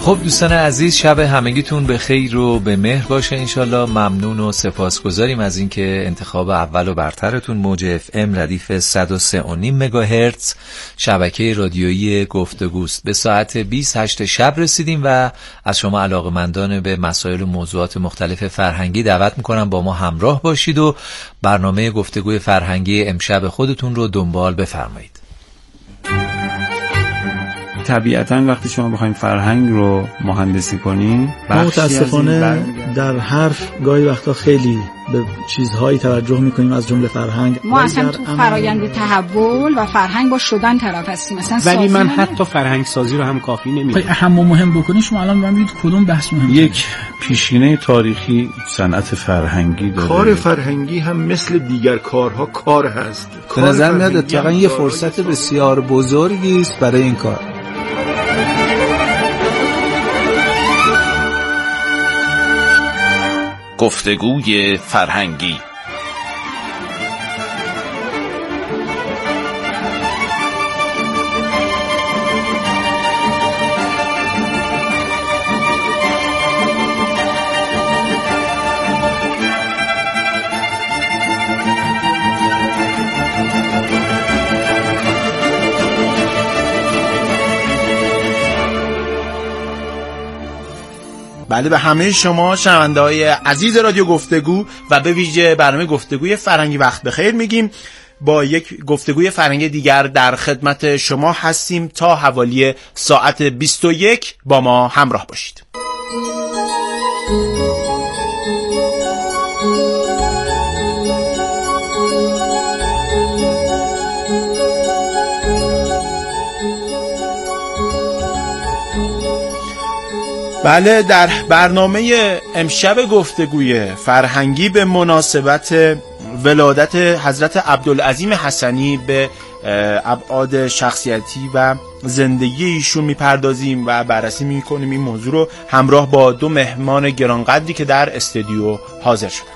خب دوستان عزیز، شب همگیتون به خیر و به مهر باشه انشالله. ممنون و سپاسگزاریم از اینکه انتخاب اول و برترتون موج FM ردیف 103.5 مگاهرتز شبکه رادیویی گفتگوست. به ساعت 28 شب رسیدیم و از شما علاقه‌مندان به مسائل و موضوعات مختلف فرهنگی دعوت میکنم با ما همراه باشید و برنامه گفتگوی فرهنگی امشب خودتون رو دنبال بفرمایید. طبیعتاً وقتی شما بخواید فرهنگ رو مهندسی کنین، متاسفانه در حرف گاهی وقتا خیلی به چیزهایی توجه میکنیم از جمله فرهنگ. ما اصلا تو فرایند تحول و فرهنگ با شدن طرف هستیم مثلا، ولی من حتی فرهنگ سازی رو هم کافی نمیدونم. اهم و مهم بکنید شما الان ببینید کدوم بحث مهمه. یک پیشینه تاریخی صنعت فرهنگی داره. کار فرهنگی هم مثل دیگر کارها کار هست. به نظر میاد اتفاقا یه فرصت بسیار بزرگی است برای این کار. گفتگوی فرهنگی. بله، به همه شما شنونده‌های عزیز رادیو گفتگو و به ویژه برنامه گفتگوی فرهنگی وقت بخیر میگیم. با یک گفتگوی فرهنگی دیگر در خدمت شما هستیم تا حوالی ساعت 21. با ما همراه باشید. بله، در برنامه امشب گفتگوی فرهنگی به مناسبت ولادت حضرت عبدالعظیم حسنی به ابعاد شخصیتی و زندگی ایشون میپردازیم و بررسی میکنیم این موضوع رو همراه با دو مهمان گرانقدری که در استودیو حاضر شدن.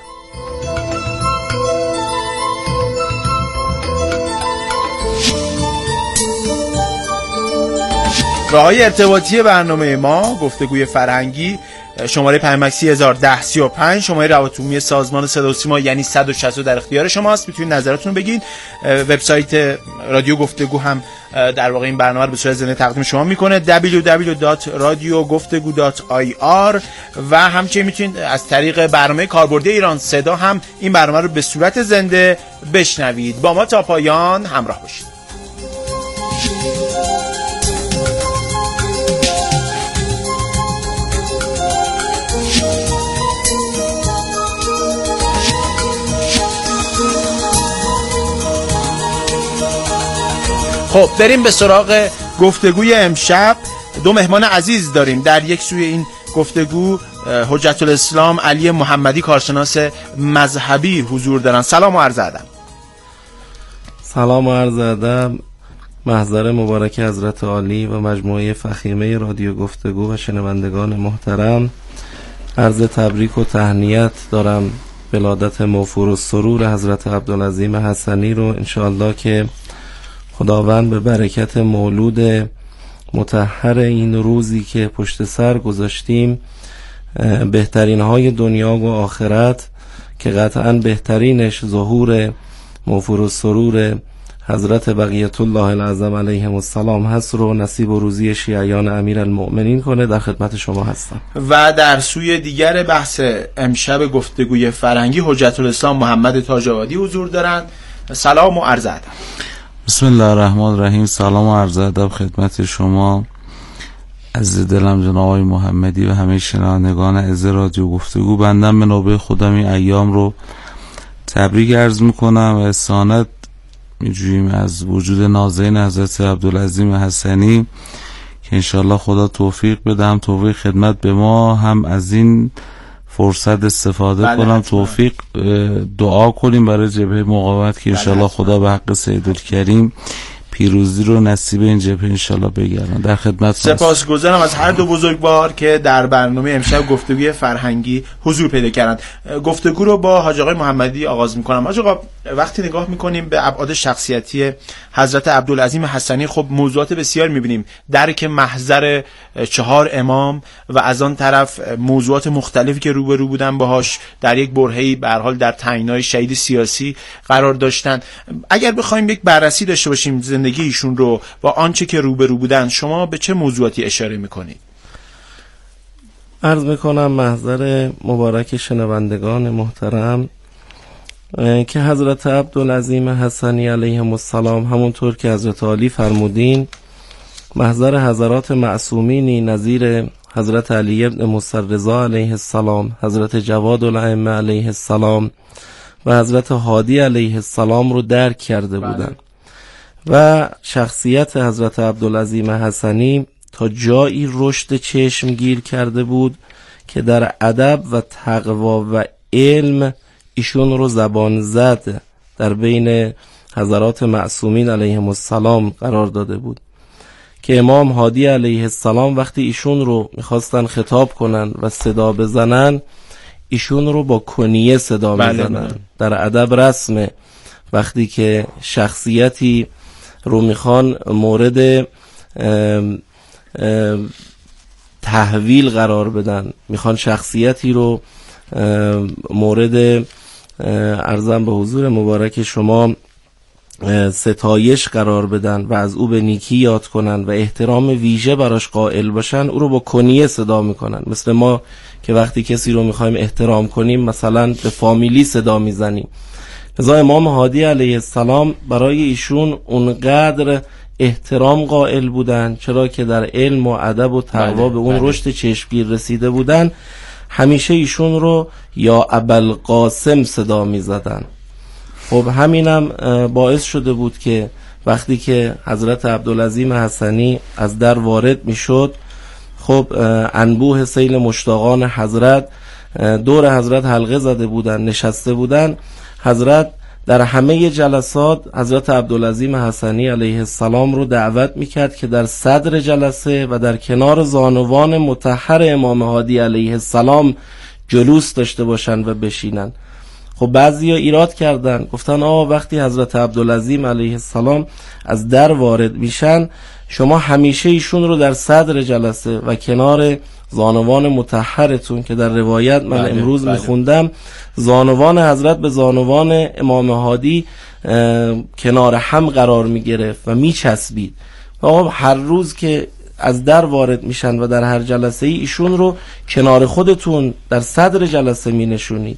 راه‌های ارتباطی برنامه ما گفتگوی فرهنگی: شماره پیامکسی 101035، شماره روابط عمومی سازمان صدا و سیما یعنی 160 در اختیار شماست. میتونید نظراتتون رو بگید. وبسایت رادیو گفتگو هم در واقع این برنامه رو به صورت زنده تقدیم شما میکنه، www.radiogoftegu.ir، و همچنین میتونید از طریق برنامه کاربردی ایران صدا هم این برنامه رو به صورت زنده بشنوید. با ما تا پایان همراه باشید. خب بریم به سراغ گفتگوی امشب. دو مهمان عزیز داریم. در یک سوی این گفتگو حجت الاسلام علی محمدی، کارشناس مذهبی حضور دارن. سلام و عرض ادب. سلام و عرض ادب. محضر مبارک حضرت عالی و مجموعه فخیمه رادیو گفتگو و شنوندگان محترم، عرض تبریک و تهنیت دارم ولادت موفور و سرور حضرت عبدالعظیم حسنی رو. انشاءالله که خداوند به برکت مولود مطهر این روزی که پشت سر گذاشتیم بهترین های دنیا و آخرت که قطعاً بهترینش ظهور موفور و سرور حضرت بقیت الله العظم علیهم السلام هست رو نصیب و روزی شیعیان امیرالمؤمنین کنه. در خدمت شما هستم. و در سوی دیگر بحث امشب گفتگوی فرهنگی حجت الاسلام محمد تاج‌آبادی حضور دارند. سلام و عرض ادب. بسم الله الرحمن الرحیم. سلام و عرض ادب خدمت شما عزیز دلم جناب آقای محمدی و همه شنوندگان عزیز رادیو گفتگو. بندم به نوبه خودم این ایام رو تبریک عرض میکنم و استعانت میجوییم از وجود نازنین حضرت عبدالعظیم حسنی که انشالله خدا توفیق بده، هم توفیق خدمت به ما، هم از این فرصت استفاده کنم توفیق دعا کنیم برای جبهه مقاومت که انشالله خدا به حق سیدالکریم پیروزی رو نصیب این جبهه انشالله بگردن. در خدمت سپاسگزارم از هر دو بزرگوار که در برنامه امشب گفتگوی فرهنگی حضور پیدا کردند. گفتگو رو با حاج آقای محمدی آغاز می‌کنم. حاج آقا، وقتی نگاه میکنیم به ابعاد شخصیتی حضرت عبدالعظیم حسنی، خب موضوعات بسیار میبینیم، درک محضر 4 امام و از آن طرف موضوعات مختلفی که روبرو بودن باهاش در یک برهه‌ای به هر حال در تعیین‌های شهید سیاسی قرار داشتن. اگر بخوایم یک بررسی داشته باشیم زندگی ایشون رو و آنچه که روبرو بودن، شما به چه موضوعاتی اشاره میکنید؟ عرض میکنم محضر مبارک شنوندگان محترم که حضرت عبدالعظیم حسنی علیهم السلام همونطور که حضرت علی فرمودین محضر حضرات معصومینی نظیر حضرت علی ابن موسی رضا علیه السلام، حضرت جواد الائمه علیه السلام و حضرت هادی علیه السلام رو درک کرده بودن و شخصیت حضرت عبدالعظیم حسنی تا جایی رشد چشمگیر کرده بود که در ادب و تقوا و علم ایشون رو زبان زد در بین حضرات معصومین علیهم السلام قرار داده بود که امام هادی علیه السلام وقتی ایشون رو میخواستن خطاب کنن و صدا بزنن ایشون رو با کنیه صدا میزنن. در ادب رسمه وقتی که شخصیتی رو میخوان مورد تحویل قرار بدن، میخوان شخصیتی رو مورد عرضم به حضور مبارک شما ستایش قرار بدن و از او به نیکی یاد کنن و احترام ویژه براش قائل باشن، او رو با کنیه صدا میکنن. مثل ما که وقتی کسی رو میخوایم احترام کنیم مثلا به فامیلی صدا میزنیم. لذا امام هادی علیه السلام برای ایشون اونقدر احترام قائل بودن، چرا که در علم و ادب و تقوا به اون رشد چشمگیر رسیده بودن، همیشه ایشون رو یا ابوالقاسم صدا می زدن. خب همینم باعث شده بود که وقتی که حضرت عبدالعظیم حسنی از در وارد می شد، خب انبوه سیل مشتاقان حضرت دور حضرت حلقه زده بودن، نشسته بودن. حضرت در همه جلسات حضرت عبدالعظیم حسنی علیه السلام رو دعوت میکرد که در صدر جلسه و در کنار زانوان مطهر امام هادی علیه السلام جلوس داشته باشن و بشینن. خب بعضی ها ایراد کردن، گفتن وقتی حضرت عبدالعظیم علیه السلام از در وارد میشن شما همیشه ایشون رو در صدر جلسه و کنار زانوان مطهرتون که در روایت من امروز میخوندم زانوان حضرت به زانوان امام هادی کنار هم قرار میگرفت و میچسبید. هر روز که از در وارد میشن و در هر جلسه ایشون رو کنار خودتون در صدر جلسه مینشونید.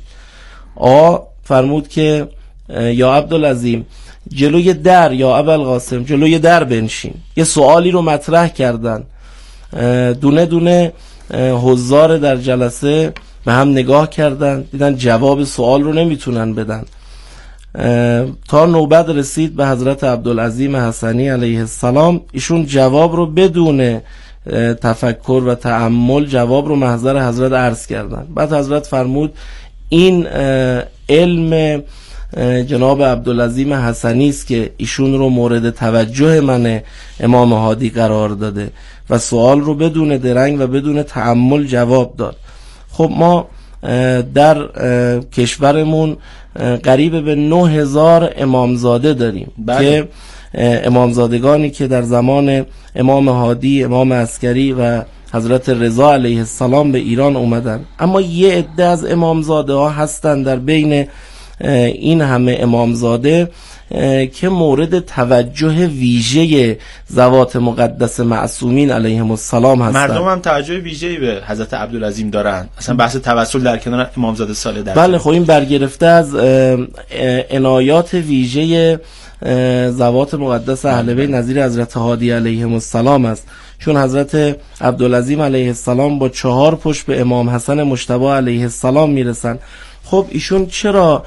فرمود که یا عبدالعظیم جلوی در، یا ابوالقاسم جلوی در بنشین. یه سوالی رو مطرح کردن، دونه دونه حضار در جلسه به هم نگاه کردن، دیدن جواب سوال رو نمیتونن بدن، تا نوبت رسید به حضرت عبدالعظیم حسنی علیه السلام. ایشون جواب رو بدون تفکر و تأمل جواب رو محضر حضرت عرض کردن. بعد حضرت فرمود این علم جناب عبدالعظیم حسنی است که ایشون رو مورد توجه من امام هادی قرار داده و سوال رو بدون درنگ و بدون تأمل جواب داد. خب ما در کشورمون قریب به 9000 امامزاده داریم که امامزادگانی که در زمان امام هادی، امام عسکری و حضرت رضا علیه السلام به ایران اومدن. اما یه عده از امامزاده ها هستن در بین این همه امامزاده که مورد توجه ویژه ذوات مقدس معصومین علیهم السلام هستن. مردم هم توجه ویژه‌ای به حضرت عبدالعظیم دارن، اصلا بحث توسل در کنار امامزاده ساله در بله. خب این برگرفته از عنایات ویژه ذوات مقدس اهل بیت نظیر حضرت هادی علیهم السلام است، چون حضرت عبدالعظیم علیه السلام با 4 پشت به امام حسن مجتبی علیه السلام میرسن. خب ایشون چرا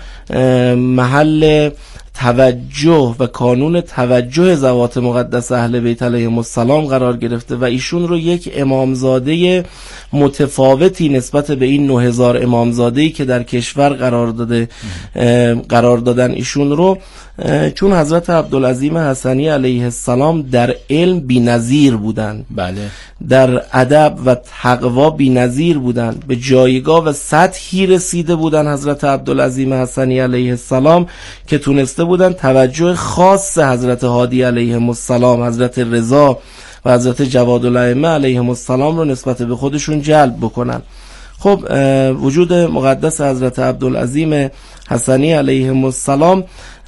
محل توجه و کانون توجه ذوات مقدس اهل بیت علیهم السلام قرار گرفته و ایشون رو یک امامزاده متفاوتی نسبت به این 9000 امامزاده‌ای که در کشور قرار دادن ایشون رو چون حضرت عبدالعظیم حسنی علیه السلام در علم بی‌نظیر بودند، بله، در ادب و تقوا بی‌نظیر بودند، به جایگاه و سطحی رسیده بودند حضرت عبدالعظیم حسنی علیه السلام که تونسته بودند توجه خاص حضرت هادی علیهم السلام، حضرت رضا و حضرت جوادالائمه علیهم السلام رو نسبت به خودشون جلب بکنن. خب وجود مقدس حضرت عبدالعظیم حسنی علیهم السلام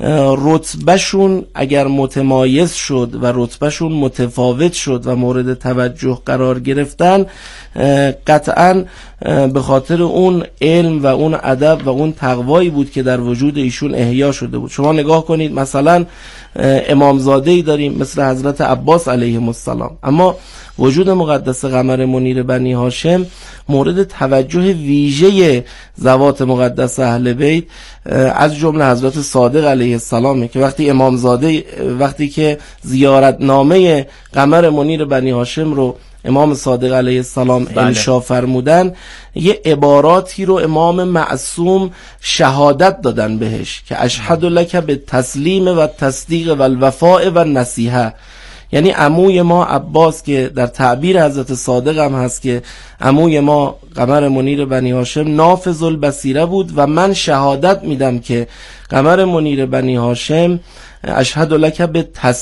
رتبهشون اگر متمایز شد و رتبهشون متفاوت شد و مورد توجه قرار گرفتن، قطعاً به خاطر اون علم و اون ادب و اون تقوایی بود که در وجود ایشون احیا شده بود. شما نگاه کنید مثلا امامزاده‌ای داریم مثل حضرت عباس علیهم السلام، اما وجود مقدس قمر منیر بنی هاشم مورد توجه ویژه ذوات مقدس اهل بیت از جمله حضرت صادق علیه السلام که وقتی امامزاده وقتی که زیارتنامه قمر منیر بنی هاشم رو امام صادق علیه السلام انشا فرمودن، یه عباراتی رو امام معصوم شهادت دادن بهش که اشهد لک به تسلیم و تصدیق و الوفاء و نصیحه. یعنی عموی ما عباس که در تعبیر حضرت صادق هم هست که عموی ما قمر منیر بنی هاشم نافذ البصیره بود و من شهادت میدم که قمر منیر بنی هاشم اشهد لک به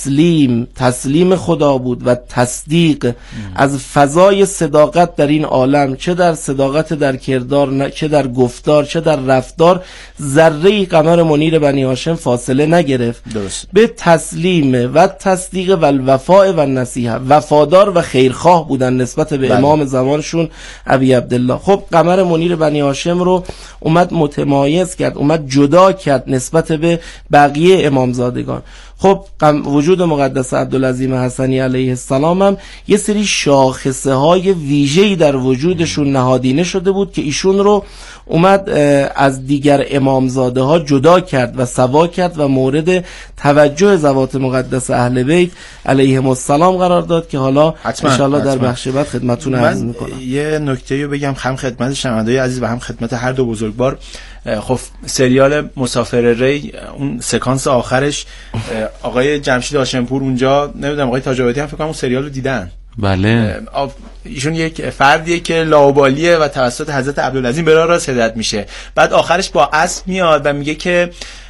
تسلیم خدا بود و تصدیق از فضای صداقت در این عالم، چه در صداقت در کردار، چه در گفتار، چه در رفتار، ذره قمر منیر بنی هاشم فاصله نگرفت. درست. به تسلیم و تصدیق و الوفاء و نصیحه، وفادار و خیرخواه بودن نسبت به امام زمانشون ابی عبدالله. خب قمر منیر بنی هاشم رو اومد متمایز کرد، اومد جدا کرد نسبت به بقیه امامزادگان. خب وجود مقدس عبدالعظیم حسنی علیه السلام هم یه سری شاخصه های ویژه‌ای در وجودشون نهادینه شده بود که ایشون رو اومد از دیگر امامزاده ها جدا کرد و سوا کرد و مورد توجه ذوات مقدس اهل بیت علیهم السلام قرار داد که حالا انشاءالله در بخش بعد خدمتتون عرض میکنم. یه نکته رو بگم هم خدمت شنونده‌های عزیز و هم خدمت هر دو بزرگوار. خب سریال مسافر ری اون سکانس آخرش آقای جمشید هاشمپور اونجا، نمیدونم آقای تاج‌آبادی هم فکر کنم اون سریال رو دیدن. بله. ایشون یک فردیه که لاابالیه و توسط حضرت عبدالعظیم به راه راست هدایت میشه. بعد آخرش با اسب میاد و میگه که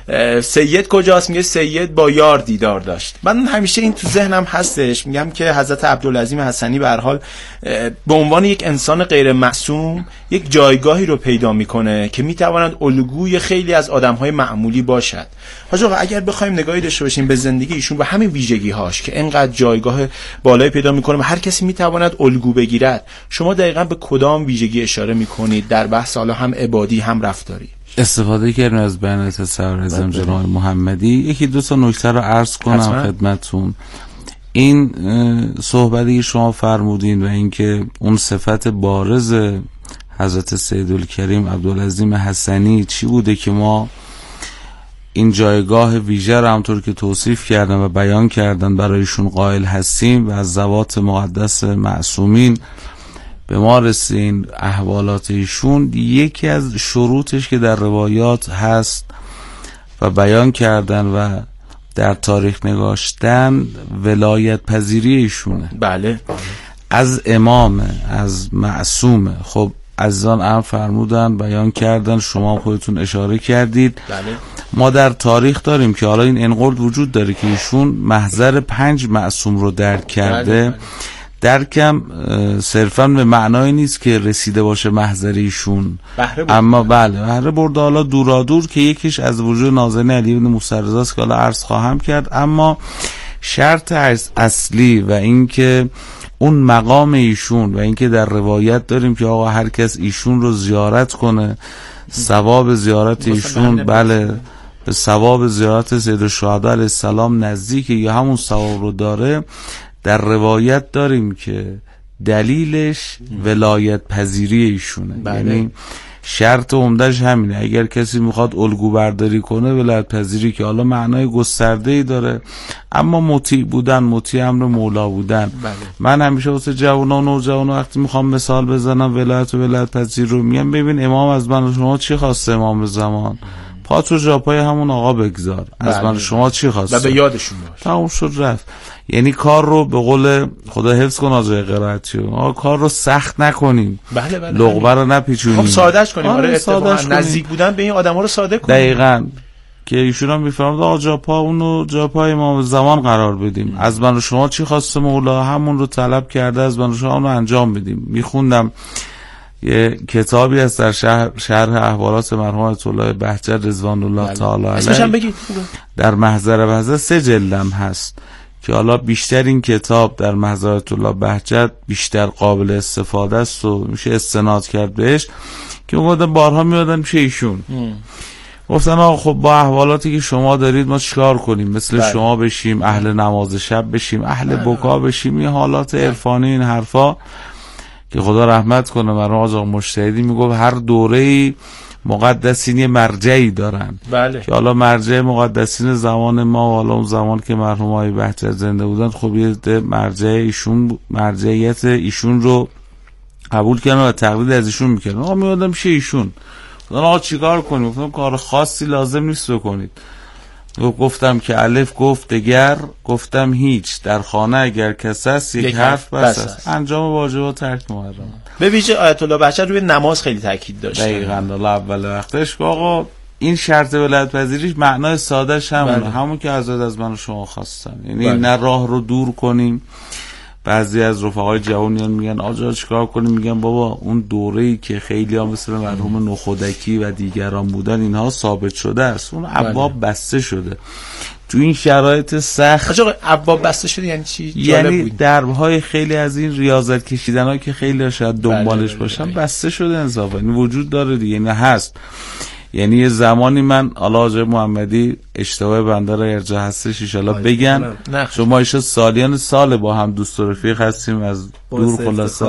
سید کجاست؟ میگه سید با یار دیدار داشت. من همیشه این تو ذهنم هستش، میگم که حضرت عبدالعظیم حسنی به هر حال به عنوان یک انسان غیر معصوم یک جایگاهی رو پیدا میکنه که میتواند الگوی خیلی از آدمهای معمولی باشد. حاج آقا اگر بخوایم نگاهی داشته باشیم به زندگی ایشون و همین ویژگی‌هاش که اینقدر جایگاه بالایی پیدا میکنه و هر کسی میتواند الگو بگیرد، شما دقیقاً به کدام ویژگی اشاره میکنید در بحث حالا هم عبادی هم رفتاری؟ استفاده کردیم از بیان تصور جناب محمدی. یکی دو تا نکته رو عرض کنم خدمتتون. این صحبتی که شما فرمودین و اینکه اون صفت بارز حضرت سیدالکریم عبدالعظیم حسنی چی بوده که ما این جایگاه ویژه رو همطور که توصیف کردن و بیان کردن برایشون قائل هستیم و از ذوات مقدس معصومین به ما رسین احوالات ایشون، یکی از شروطش که در روایات هست و بیان کردن و در تاریخ نگاشتن ولایت پذیری ایشونه. بله. از امام، از معصومه. خب عزیزان هم فرمودن، بیان کردن، شما خودتون اشاره کردید. بله. ما در تاریخ داریم که حالا این انقلاب وجود داره که ایشون محضر 5 معصوم رو درک کرده. بله. درکم صرفا به معنای نیست که رسیده باشه محضریشون، اما بهره برده حالا دورادور که یکیش از وجود نازنین علی بن موسی رضاست که حالا عرض خواهم کرد. اما شرط اصلی و اینکه اون مقام ایشون و اینکه در روایت داریم که آقا هر کس ایشون رو زیارت کنه ثواب زیارت ایشون به ثواب زیارت سید الشهدا علیه السلام نزدیک یا همون ثواب رو داره. در روایت داریم که دلیلش ولایت پذیری ایشونه. یعنی شرط عمدهش همینه، اگر کسی میخواد الگو برداری کنه ولایت پذیری، که حالا معنای گسترده‌ای داره اما مطیع بودن، مطیع امر مولا بودن. من همیشه واسه جوانان و نوجوانان وقتی میخوام مثال بزنم ولایت و ولایت پذیر رو میگم ببین امام از من و شما چی خواسته؟ امام زمان پات رو جاپای همون آقا بگذار. از من شما چی خواسته و به یادشون باش. تموم شد رفت. یعنی کار رو به قول خدا حفظ کن آجای قرائتی، کار رو سخت نکنیم. بله لغبه رو نپیچونیم. خب سادهش کنیم. آره اتفاقا نزدیک بودن به این آدما رو ساده کنیم. دقیقاً. که ایشون هم میفرماد آقا جاپا اونو جاپای ما زمان قرار بدیم. از من و شما چی خواسته مولا همون رو طلب کرده، از من و شما اونو انجام بدیم. میخوندم یه کتابی هست در شرح احوالات مرحوم آیت الله بهجت رضوان الله تعالی علیه. اسمش هم بگید. در محضر بهجت 3 جلدم هست که حالا بیشتر این کتاب در محضر آیت الله بهجت بیشتر قابل استفاده است و میشه استناد کرد بهش، که اون بارها میادن میشه ایشون گفتن آقا خب با احوالاتی که شما دارید ما چیکار کنیم؟ مثل شما بشیم، اهل نماز شب بشیم، اهل بکا بشیم، این حالات عرفانی این حرفا که خدا رحمت کنه مرحوم آقا مجتهدی میگفت هر دوره‌ای مقدسین یه مرجعی دارن. بله. که حالا مرجع مقدسین زمان ما و حالا اون زمان که مرحوم آقای بهجت زنده بودن خب یه مرجع ایشون مرجعیت ایشون رو قبول کردن و تقلید از ایشون میکردن. آقا میادم میشه ایشون آقا چیکار کنیم؟ گفتم کار خاصی لازم نیست بکنید. گفتم که الف گفت دگر، گفتم هیچ، در خانه اگر کس است یک حرف بس است. انجام واجبات ترک محرم. به ویژه آیت الله بهجت روی نماز خیلی تاکید داشت. دقیقاً. اول وقتش آقا این شرط ولایت پذیریش معنای سادهش همونه، همون که حضرت از من و شما خواستن. یعنی نه راه رو دور کنیم. بعضی از رفقای جوانیان میگن آجا چیکار کنیم؟ میگن بابا اون دوره‌ای که خیلی ها مثل مرحوم نخودکی و دیگران بودن اینها ثابت شده است، اون ابواب بسته شده. تو این شرایط سخت آقا ابواب بسته شده یعنی چی؟ یعنی دربهای خیلی از این ریاضت کشیدن‌ها که خیلی شاید دنبالش باشن بسته شده انصافا. این وجود داره دیگه، یعنی هست. یعنی یه زمانی من آقای محمدی اشتباه بنده را ارجاع هستش ان شاءالله بگن، شما ایشون سالیان سال با هم دوست و رفیق هستیم از دور خلاصه.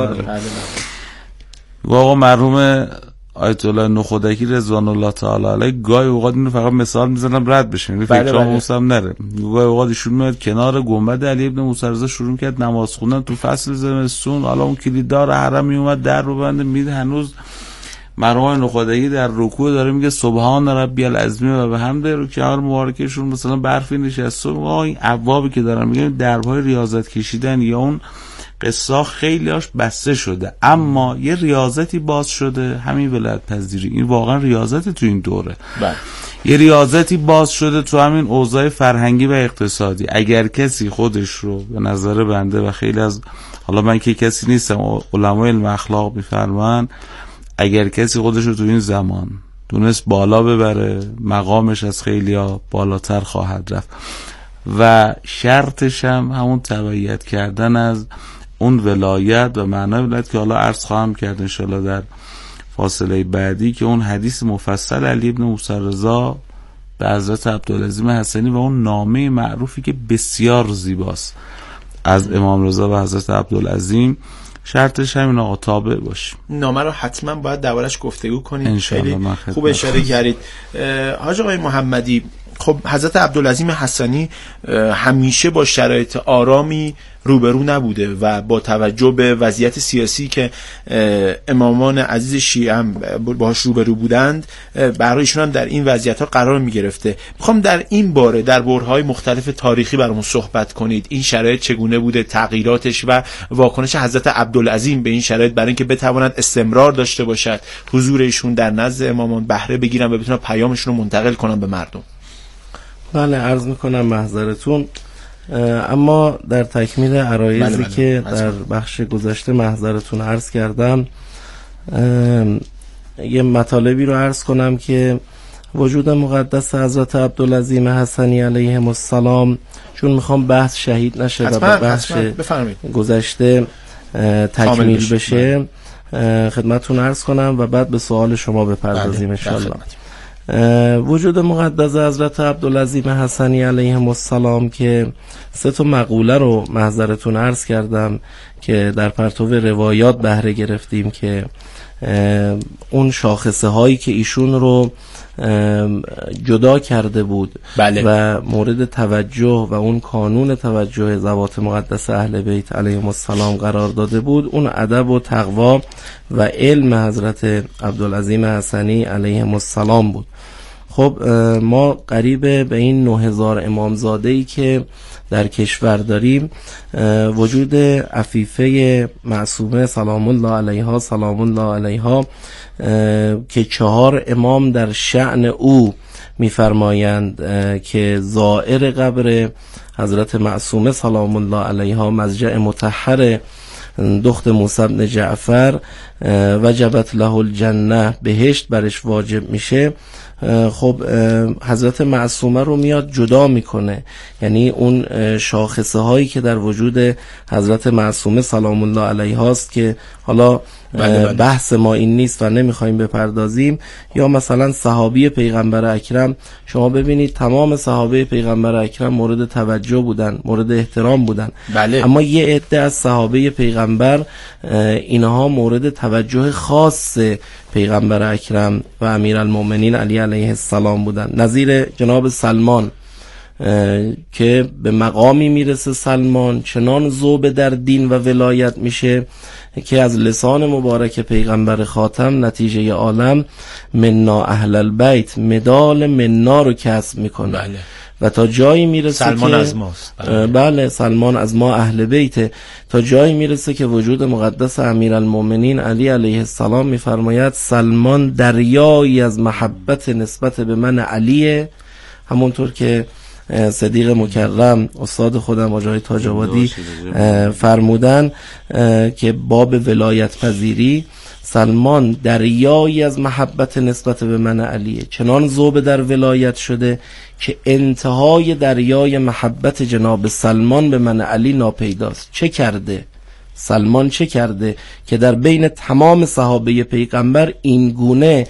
و آقا مرحوم آیت الله نخودکی رضوان الله تعالی علیه گاهی اوقات اینو فقط مثال میزنم رد بشه، یعنی فکرام موسم نره. گاهی اوقات ایشون میاد کنار گنبد علی ابن موسی رضا شروع کرد نماز خوندن تو فصل زمستون، حالا اون کلیددار حرم میومد در رو بنده میده، هنوز مرحوم نخودکی در رکوع داره میگه سبحان ربی العظیم و به حمد رکوع مبارکشون مثلا برفی نشسته. این ابوابی که دارن میگن دربهای ریاضت کشیدن یا اون قصه خیلی هاش بسته شده، اما یه ریاضتی باز شده، همین ولایت پذیری. این واقعا ریاضت تو این دوره. یه ریاضتی باز شده تو همین اوضاع فرهنگی و اقتصادی. اگر کسی خودش رو به نظر بنده و خیلی از حالا من که کسی نیستم، علمای علم اخلاق میفرمان اگر کسی خودش رو تو این زمان دونست بالا ببره مقامش از خیلی ها بالاتر خواهد رفت و شرطش هم همون تبعیت کردن از اون ولایت و معنای ولایت که حالا عرض خواهم کرد انشاءالله در فاصله بعدی، که اون حدیث مفصل علی ابن موسی رضا به حضرت عبدالعظیم حسنی و اون نامه معروفی که بسیار زیباست از امام رضا و حضرت عبدالعظیم، شرطش همین آقا تابع باشیم. نامه رو حتما باید دربارش گفتگو کنید. خیلی خوب اشاره کردید حاج آقای محمدی. خب حضرت عبدالعظیم حسنی همیشه با شرایط آرامی روبرو نبوده و با توجه به وضعیت سیاسی که امامان عزیز شیعه هم باهاش روبرو بودند برای ایشون هم در این وضعیت ها قرار می گرفته. میخوام در این باره در برهه‌های مختلف تاریخی برامون صحبت کنید. این شرایط چگونه بوده، تغییراتش و واکنش حضرت عبدالعظیم به این شرایط برای اینکه بتواند استمرار داشته باشد، حضور ایشون در نزد امامان بهره بگیرن و بتونن پیامشون رو منتقل کنن به مردم. بله عرض میکنم محضرتون. اما در تکمیل عرایضی که در بخش گذشته محضرتون عرض کردم یه مطالبی رو عرض کنم که وجود مقدس حضرت عبدالعظیم حسنی علیهم السلام، چون میخوام بحث شهید نشه و بحث گذشته تکمیل بشه خدمتون عرض کنم و بعد به سوال شما بپردازیم انشاءالله. وجود مقدس حضرت عبدالعظیم حسنی علیهم السلام که 3 مقوله رو محضرتون عرض کردم که در پرتو روایات بهره گرفتیم که اون شاخصه هایی که ایشون رو جدا کرده بود و مورد توجه و اون کانون توجه ذوات مقدس اهل بیت علیهم السلام قرار داده بود، اون ادب و تقوا و علم حضرت عبدالعظیم حسنی علیهم السلام بود. خب ما قریب به این 9000 امامزاده‌ای که در کشور داریم، وجود عفیفه معصومه سلام الله علیها سلام الله علیها که 4 امام در شأن او می‌فرمایند که زائر قبر حضرت معصومه سلام الله علیها مضجع مطهر دخت موسی بن جعفر وجبت له الجنه، بهشت برش واجب میشه. خب حضرت معصومه رو میاد جدا میکنه، یعنی اون شاخصه هایی که در وجود حضرت معصومه سلام الله علیها است که حالا بحث ما این نیست و نمیخوایم بپردازیم. یا مثلا صحابی پیغمبر اکرم، شما ببینید تمام صحابه پیغمبر اکرم مورد توجه بودن، مورد احترام بودن. بله. اما یه عده از صحابه پیغمبر اینها مورد توجه خاص پیغمبر اکرم و امیرالمومنین علی علیه السلام بودن. نظیر جناب سلمان که به مقامی میرسه سلمان چنان ذوب در دین و ولایت میشه که از لسان مبارک پیغمبر خاتم نتیجه عالم منا اهل البیت مدال منا رو کسب میکنه. بله. و تا جایی میرسه سلمان که از ماست. بله سلمان از ما اهل بیت، تا جایی میرسه که وجود مقدس امیرالمومنین علی علیه السلام میفرماید سلمان دریایی از محبت نسبت به من علیه، همونطور که صدیق مکرم استاد خودم آقای تاج آبادی فرمودن که باب ولایت پذیری، سلمان دریایی از محبت نسبت به من علیه، چنان ذوب در ولایت شده که انتهای دریای محبت جناب سلمان به من علی ناپیداست. چه کرده؟ سلمان چه کرده که در بین تمام صحابه پیغمبر این گونه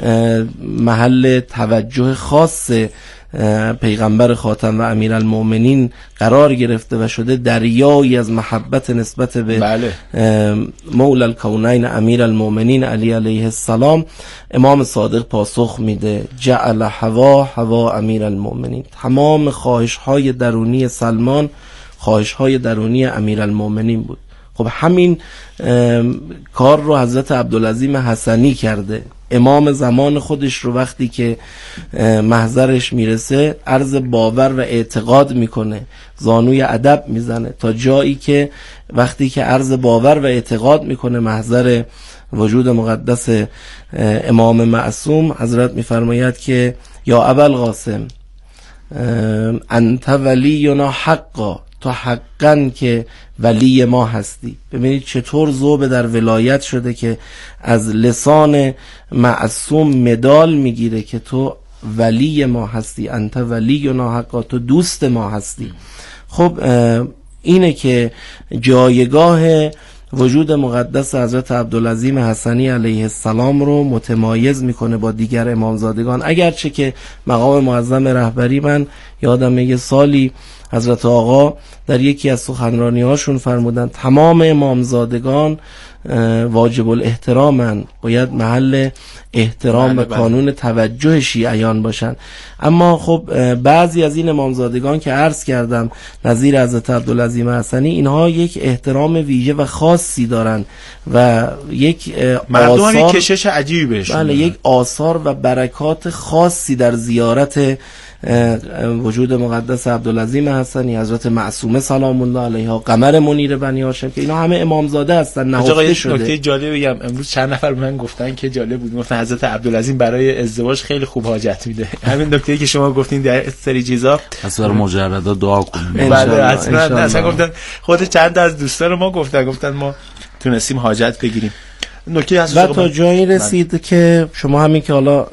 محل توجه خاص پیغمبر خاتم و امیرالمومنین قرار گرفته و شده دریایی از محبت نسبت به بله. مولا الکونین امیرالمومنین علی علیه السلام؟ امام صادق پاسخ میده جعل هوا امیرالمومنین. تمام خواهش های درونی سلمان خواهش های درونی امیرالمومنین بود. خب همین کار رو حضرت عبدالعظیم حسنی کرده. امام زمان خودش رو وقتی که محضرش میرسه عرض باور و اعتقاد میکنه، زانوی ادب میزنه، تا جایی که وقتی که عرض باور و اعتقاد میکنه محضر وجود مقدس امام معصوم، حضرت میفرماید که یا ابوالقاسم انت ولینا حقا، تو حقا که ولی ما هستی. ببینید چطور ذوب در ولایت شده که از لسان معصوم مدال میگیره که تو ولی ما هستی، انت ولینا حقا، تو دوست ما هستی. خب اینه که جایگاه وجود مقدس حضرت عبدالعظیم حسنی علیه السلام رو متمایز میکنه با دیگر امامزادگان. اگرچه که مقام معظم رهبری، من یادم یه سالی حضرت آقا در یکی از سخنرانی هاشون فرمودن تمام امامزادگان واجب الاحترامن، باید محل احترام و کانون توجه شیعیان باشن. اما خب بعضی از این امامزادگان که عرض کردم نظیر حضرت عبدالعظیم حسنی، اینها یک احترام ویژه و خاصی دارن و یک آثار کشش عجیبی بهشون، بله یک آثار و برکات خاصی در زیارت وجود مقدس عبدالعظیم حسنی، حضرت معصومه سلام الله علیها، قمر منیر بنی هاشم، که اینا همه امامزاده هستن. نهفته شده. نکته جالب بگم، امروز چند نفر به من گفتن که جالب بود، گفتن حضرت عبدالعظیم برای ازدواج خیلی خوب حاجت میده. همین نکته‌ای که شما گفتین در سری چیزا اصلا مجردا دعا کنیم. بله اصلا گفتن خود چند از دوستان ما گفتن ما تونستیم حاجت بگیریم. نکته و تا جایی رسید که شما همین که حالا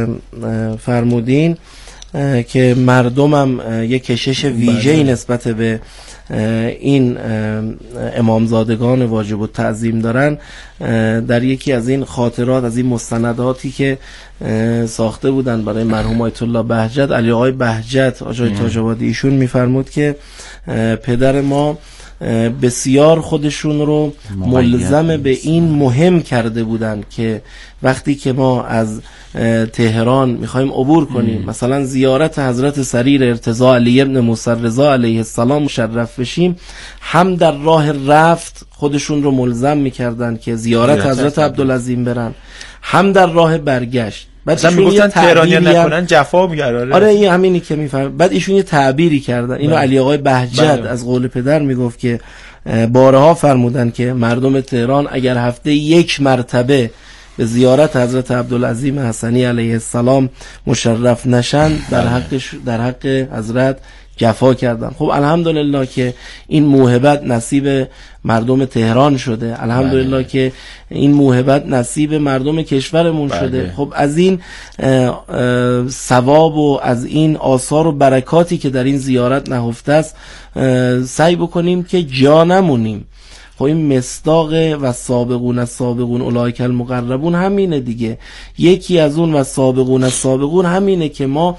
فرمودین که مردمم یک کشش ویژه‌ای نسبت به این امامزادگان واجب التعظیم دارن. در یکی از این خاطرات، از این مستنداتی که ساخته بودن برای مرحوم آیت الله بهجت، علی آقای بهجت آقای تاج آبادی، ایشون میفرمود که پدر ما بسیار خودشون رو ملزم به این مهم کرده بودن که وقتی که ما از تهران میخوایم عبور کنیم، مثلا زیارت حضرت سریر ارتضا علی ابن موسی رضا علیه السلام مشرف بشیم، هم در راه رفت خودشون رو ملزم میکردن که زیارت حضرت عبدالعظیم برن، هم در راه برگشت. بعد ایشون میگفتن تهرانی‌ها نکنن جفا میگردن. آره این همینی که میفهم. بعد ایشون یه تعبیری کردن، اینو علی آقای بهجت از قول پدر میگفت که بارها فرمودن که مردم تهران اگر هفته 1 مرتبه به زیارت حضرت عبدالعظیم حسنی علیه السلام مشرف نشن در حق حضرت جفا کردن. خب الحمدلله که این موهبت نصیب مردم تهران شده، الحمدلله که این موهبت نصیب مردم کشورمون شده. خب از این ثواب و از این آثار و برکاتی که در این زیارت نهفته است سعی بکنیم که جا نمونیم. خب این مصداق و سابقون السابقون اولئک المقربون همینه دیگه. یکی از اون و سابقون السابقون همینه که ما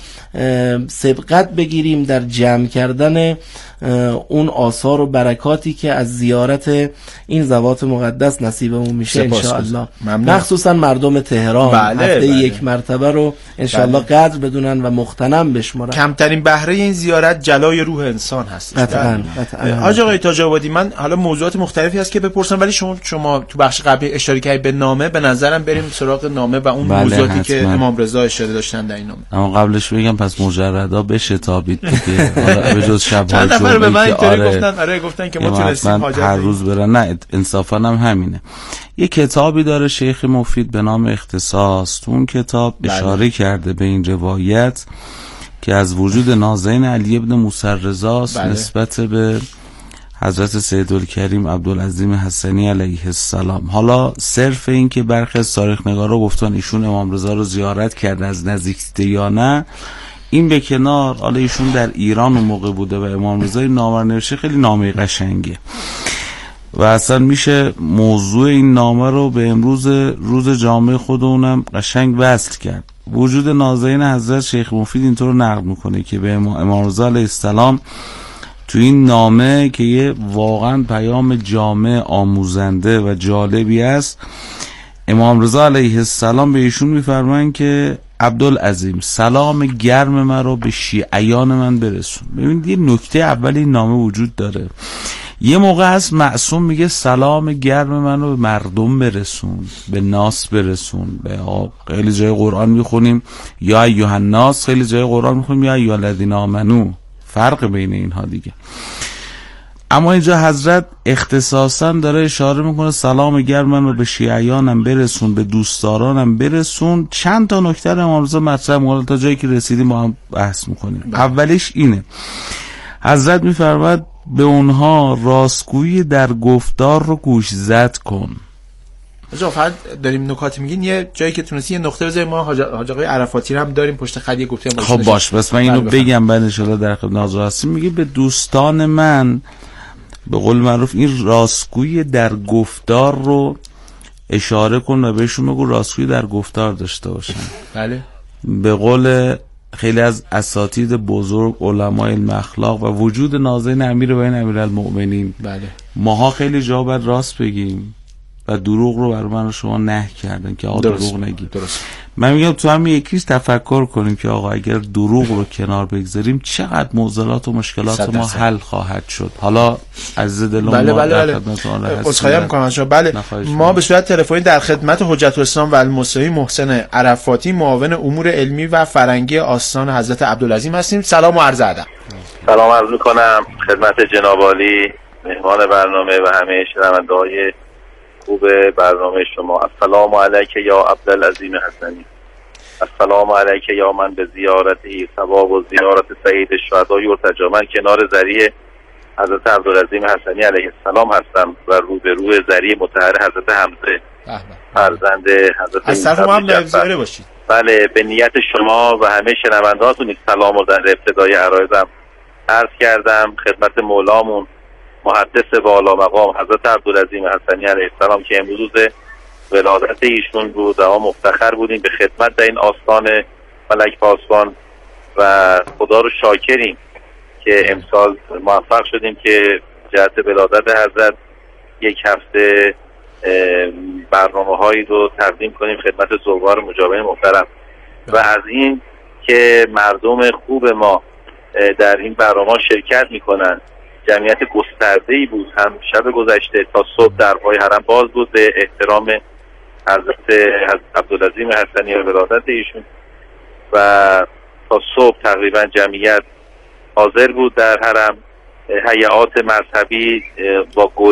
سبقت بگیریم در جمع کردن اون آثار و برکاتی که از زیارت این ذوات مقدس نصیبمون میشه انشاءالله. مخصوصا مردم تهران هفته 1 مرتبه رو انشاءالله قدر بدونن و مغتنم بشمارن. کمترین بهره این زیارت جلای روح انسان هست. قطعاً. حاج آقای تاج آبادی، من حالا موضوعات مختلفی هست که بپرسم، ولی شما تو بخش قبلی اشاره کردید به نامه، به نظرم بریم سراغ نامه و اون موضوعاتی که امام رضا اشاره داشتن در این نامه. اما قبلش بگم پس مجردا بشه تابید دیگه. حالا به جز شب‌های جمعه به من اینطوری گفتن که ما تونستیم حاجت هر روز برن، نه انصافا هم همینه. یه کتابی داره شیخ مفید به نام اختصاص، تو اون کتاب اشاره کرده به این روایت که از وجود نازنین علی ابن موسی رضا نسبت به حضرت سیدالکریم عبدالعظیم حسنی علیه السلام. حالا صرف این که برخی از تاریخ‌نگارا گفتن ایشون امام رضا رو زیارت کرده از نزدیک یا نه، این به کنار، حالا ایشون در ایران اون موقع بوده و امام رضا نامه نوشته، خیلی نامه قشنگه و اصلا میشه موضوع این نامه رو به امروز روز جامعه خودمونم قشنگ وصل کرد. وجود نازنین حضرت شیخ مفید اینطور رو نقل میکنه که به امام رضا علیه السلام تو این نامه که یه واقعا پیام جامع آموزنده و جالبی است، امام رضا علیه السلام به ایشون میفرمایند که عبدالعظیم سلام گرم من رو به شیعیان من برسون. ببینید یه نکته اول این نامه وجود داره. یه موقع هست معصوم میگه سلام گرم من رو به مردم برسون، به ناس برسون. به خیلی جای قرآن میخونیم یا ایها الناس، خیلی جای قرآن میخونیم یا ایها الذین آمنو. فرق بین اینها دیگه. اما اینجا حضرت اختصاصا داره اشاره میکنه سلام گرم من رو به شیعیانم برسون، به دوستدارانم برسون. چند تا نکته امام رضا مطرح میکنه، تا جایی که رسیدیم با هم بحث میکنیم. اولیش اینه، حضرت میفرماید به اونها راستگویی در گفتار رو گوش زد کن. فقط داریم نکاتی میگین، یه جایی که تونستی یه نقطه بذاریم. ما حاج آقای عرفاتی رو هم داریم پشت خط، یه گفتیم. خب باش، بس من اینو بگم بعد ان شاءالله در خدمت حضرت هستیم. میگه به دوستان من به قول معروف این راستگویی در گفتار رو اشاره کن و بهشون بگو راستگویی در گفتار داشته باشن. بله. به قول خیلی از اساتید بزرگ علمای علم اخلاق و وجود نازنین امیر و این امیرالمؤمنین، بله، ماها خیلی جا باید راست بگیم و دروغ رو برای من و شما نهی کردن که آقا دروغ نگید. درست. من میگم تو هم یکیش تفکر کنیم که آقا اگر دروغ رو کنار بگذاریم چقدر معضلات و مشکلات ما حل خواهد شد. حالا عزیز دلم بله. عذرخواهی می‌کنم شما. بله، ما به صورت تلفنی در خدمت حجت الاسلام و المصطفی محسن عرفاتی، معاون امور علمی و فرهنگی آستان حضرت عبدالعظیم هستیم. سلام و عرض ادب. سلام عرض می‌کنم خدمت جناب عالی، مهمان برنامه و همه شنونده‌های خوب برنامه شما. السلام علیک یا عبدالعظیم حسنی، السلام علیک یا من به زیارتی ثواب و زیارت سید الشهدا یرتجی. من کنار ذریع حضرت عبدالعظیم حسنی علیه السلام هستم و روبروی ذریع مطهر حضرت حمزه فرزند حضرت از طرف ما هم نایب زیاره باشید. بله، به نیت شما و همه شنوندهاتون سلام و در ابتدای عرایزم عرض کردم خدمت مولامون محدث بالا مقام حضرت عبدالعظیم حسنی علیه السلام که امروز ولادت ایشون بود و ما مفتخر بودیم به خدمت در این آستان ملک پاسبان و خدا رو شاکریم که امسال موفق شدیم که جهت ولادت حضرت یک هفته برنامه هایی رو تقدیم کنیم خدمت زوار مجاورین محترم و از این که مردم خوب ما در این برنامه شرکت میکنن. جمعیت گسترده‌ای بود، هم شب گذشته تا صبح درهای حرم باز بود به احترام حضرت عبدالعظیم حسنی و ولادت ایشون و تا صبح تقریبا جمعیت حاضر بود در حرم. هیئات مذهبی با